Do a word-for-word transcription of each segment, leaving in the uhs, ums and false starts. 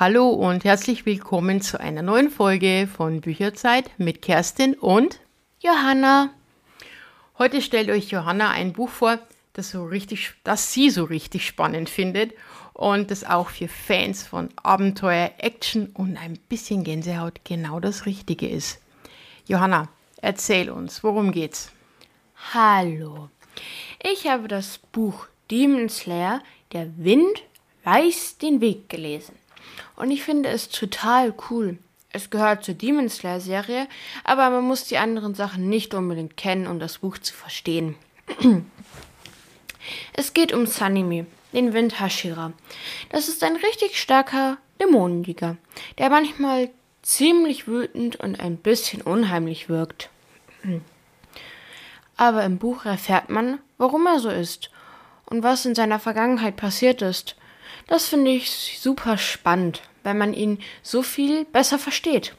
Hallo und herzlich willkommen zu einer neuen Folge von Bücherzeit mit Kerstin und Johanna. Heute stellt euch Johanna ein Buch vor, das, so richtig, das sie so richtig spannend findet und das auch für Fans von Abenteuer, Action und ein bisschen Gänsehaut genau das Richtige ist. Johanna, erzähl uns, worum geht's? Hallo. Ich habe das Buch Demon Slayer, der Wind weiß den Weg gelesen. Und ich finde es total cool. Es gehört zur Demon Slayer Serie, aber man muss die anderen Sachen nicht unbedingt kennen, um das Buch zu verstehen. Es geht um Sanemi, den Wind Hashira. Das ist ein richtig starker Dämonenjäger, der manchmal ziemlich wütend und ein bisschen unheimlich wirkt. Aber im Buch erfährt man, warum er so ist und was in seiner Vergangenheit passiert ist. Das finde ich super spannend, weil man ihn so viel besser versteht.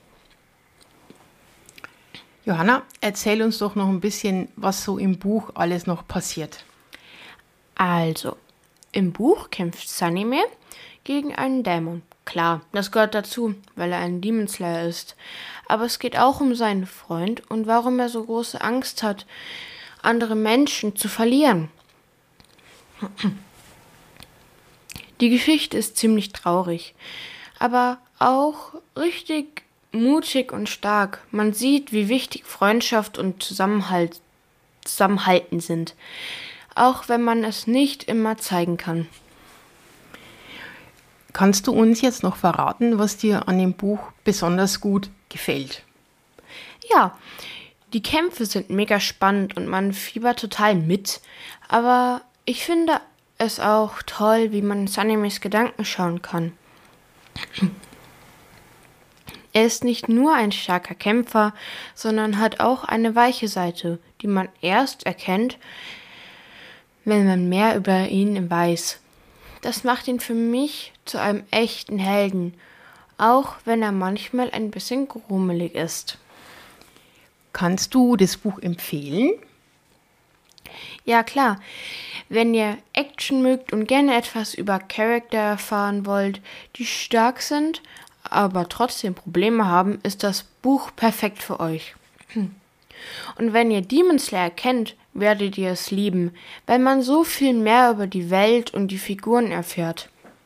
Johanna, erzähl uns doch noch ein bisschen, was so im Buch alles noch passiert. Also, im Buch kämpft Sanemi gegen einen Dämon. Klar, das gehört dazu, weil er ein Demon Slayer ist. Aber es geht auch um seinen Freund und warum er so große Angst hat, andere Menschen zu verlieren. Die Geschichte ist ziemlich traurig, aber auch richtig mutig und stark. Man sieht, wie wichtig Freundschaft und Zusammenhalt, Zusammenhalten sind, auch wenn man es nicht immer zeigen kann. Kannst du uns jetzt noch verraten, was dir an dem Buch besonders gut gefällt? Ja, die Kämpfe sind mega spannend und man fiebert total mit, aber ich finde es auch toll, wie man in Sanemis Gedanken schauen kann. Er ist nicht nur ein starker Kämpfer, sondern hat auch eine weiche Seite, die man erst erkennt, wenn man mehr über ihn weiß. Das macht ihn für mich zu einem echten Helden, auch wenn er manchmal ein bisschen grummelig ist. Kannst du das Buch empfehlen? Ja, klar. Wenn ihr Action mögt und gerne etwas über Charakter erfahren wollt, die stark sind, aber trotzdem Probleme haben, ist das Buch perfekt für euch. Und wenn ihr Demon Slayer kennt, werdet ihr es lieben, weil man so viel mehr über die Welt und die Figuren erfährt.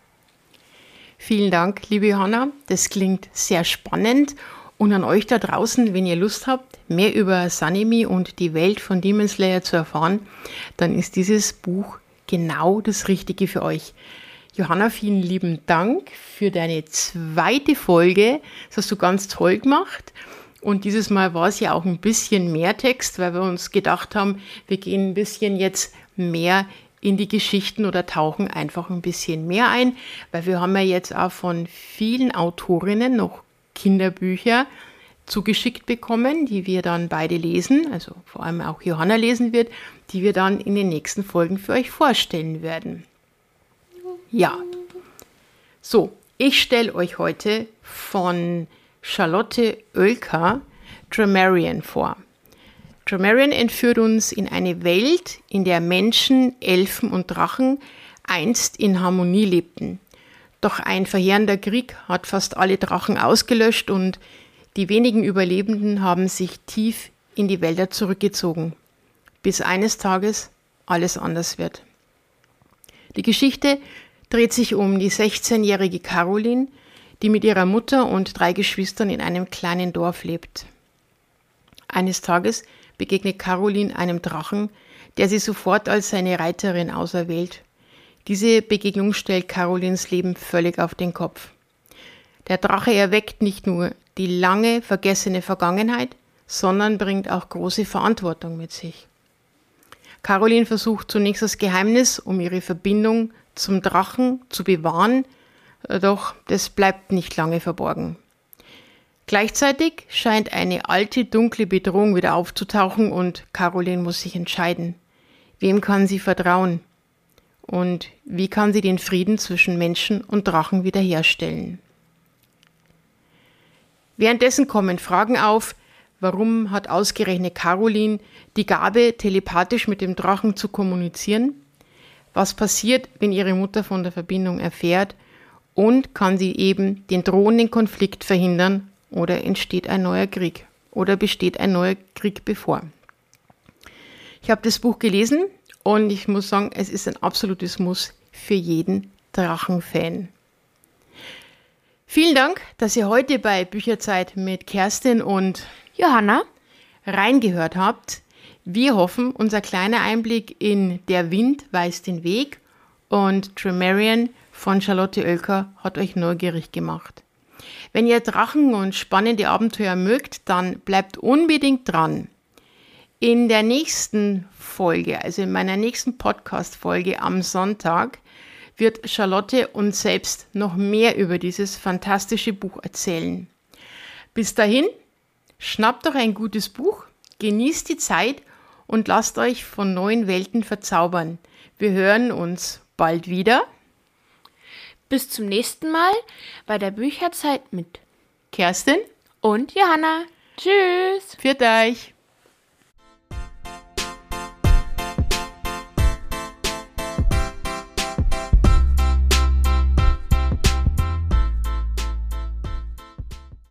Vielen Dank, liebe Johanna. Das klingt sehr spannend. Und an euch da draußen, wenn ihr Lust habt, mehr über Sanemi und die Welt von Demon Slayer zu erfahren, dann ist dieses Buch genau das Richtige für euch. Johanna, vielen lieben Dank für deine zweite Folge. Das hast du ganz toll gemacht. Und dieses Mal war es ja auch ein bisschen mehr Text, weil wir uns gedacht haben, wir gehen ein bisschen jetzt mehr in die Geschichten oder tauchen einfach ein bisschen mehr ein, weil wir haben ja jetzt auch von vielen Autorinnen noch Kinderbücher zugeschickt bekommen, die wir dann beide lesen, also vor allem auch Johanna lesen wird, die wir dann in den nächsten Folgen für euch vorstellen werden. Ja, so, ich stelle euch heute von Charlotte Oelker Dromarion vor. Dromarion entführt uns in eine Welt, in der Menschen, Elfen und Drachen einst in Harmonie lebten. Doch ein verheerender Krieg hat fast alle Drachen ausgelöscht und die wenigen Überlebenden haben sich tief in die Wälder zurückgezogen, bis eines Tages alles anders wird. Die Geschichte dreht sich um die sechzehnjährige Caroline, die mit ihrer Mutter und drei Geschwistern in einem kleinen Dorf lebt. Eines Tages begegnet Caroline einem Drachen, der sie sofort als seine Reiterin auserwählt. Diese Begegnung stellt Carolines Leben völlig auf den Kopf. Der Drache erweckt nicht nur die lange vergessene Vergangenheit, sondern bringt auch große Verantwortung mit sich. Caroline versucht zunächst das Geheimnis um ihre Verbindung zum Drachen zu bewahren, doch das bleibt nicht lange verborgen. Gleichzeitig scheint eine alte, dunkle Bedrohung wieder aufzutauchen und Caroline muss sich entscheiden. Wem kann sie vertrauen? Und wie kann sie den Frieden zwischen Menschen und Drachen wiederherstellen? Währenddessen kommen Fragen auf, warum hat ausgerechnet Caroline die Gabe, telepathisch mit dem Drachen zu kommunizieren? Was passiert, wenn ihre Mutter von der Verbindung erfährt? und kann sie eben den drohenden Konflikt verhindern oder entsteht ein neuer Krieg oder besteht ein neuer Krieg bevor. Ich habe das Buch gelesen und ich muss sagen, es ist ein absolutes Muss für jeden Drachenfan. Vielen Dank, dass ihr heute bei Bücherzeit mit Kerstin und Johanna reingehört habt. Wir hoffen, unser kleiner Einblick in Der Wind weist den Weg und Tremerian von Charlotte Oelker hat euch neugierig gemacht. Wenn ihr Drachen und spannende Abenteuer mögt, dann bleibt unbedingt dran. In der nächsten Folge, also in meiner nächsten Podcast-Folge am Sonntag, wird Charlotte uns selbst noch mehr über dieses fantastische Buch erzählen. Bis dahin, schnappt doch ein gutes Buch, genießt die Zeit und lasst euch von neuen Welten verzaubern. Wir hören uns bald wieder. Bis zum nächsten Mal bei der Bücherzeit mit Kerstin und Johanna. Tschüss. Pfiat euch.